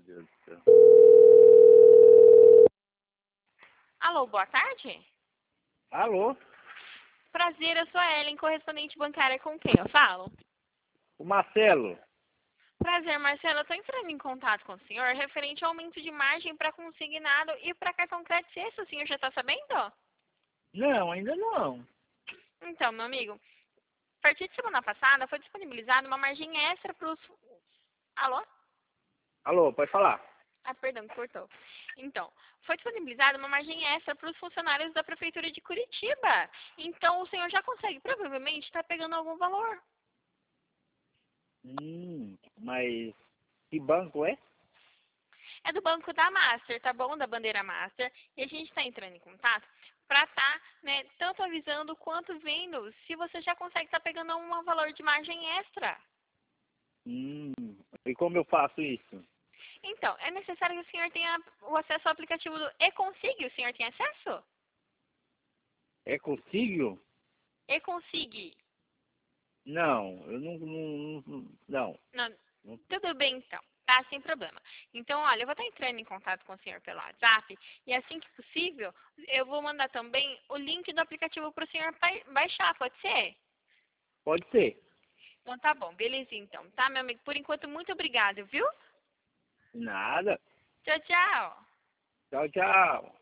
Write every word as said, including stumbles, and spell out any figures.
Deus do céu. Alô, boa tarde? Alô? Prazer, eu sou a Ellen, correspondente bancária com quem eu falo? O Marcelo. Prazer, Marcelo, eu estou entrando em contato com o senhor referente ao aumento de margem para consignado e para cartão crédito. Esse o senhor já está sabendo? Não, ainda não. Então, meu amigo, a partir de semana passada foi disponibilizada uma margem extra para os... Alô? Alô, pode falar. Ah, perdão, cortou. Então, foi disponibilizada uma margem extra para os funcionários da Prefeitura de Curitiba. Então, o senhor já consegue, provavelmente, estar pegando algum valor. Hum, mas que banco é? É do banco da Master, tá bom? Da bandeira Master. E a gente está entrando em contato para estar, né, tanto avisando quanto vendo se você já consegue estar pegando um valor de margem extra. Hum, e como eu faço isso? Então, é necessário que o senhor tenha o acesso ao aplicativo do eConsig. O senhor tem acesso? É consigo? eConsig. Não, eu não, não, não, não. Não, Não. tudo bem, então. Tá, sem problema. Então, olha, eu vou estar entrando em contato com o senhor pelo WhatsApp e assim que possível, eu vou mandar também o link do aplicativo para o senhor bai- baixar, pode ser? Pode ser. Então tá bom, beleza então, tá, meu amigo? Por enquanto, muito obrigado, viu? Nada. Tchau, tchau. Tchau, tchau.